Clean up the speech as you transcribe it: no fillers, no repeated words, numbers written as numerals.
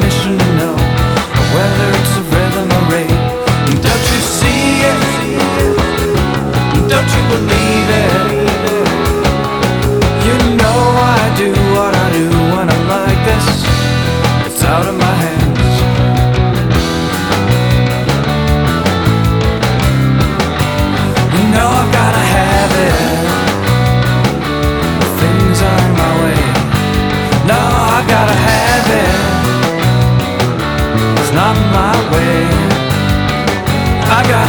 vibration to know whether it's a rhythm or rate. Don't you see it? Don't you believe it? You know I do what I do when I'm like this. It's out of my hands. You know I've gotta have it. Things aren't my way. No, I gotta have it. It's not my way. I got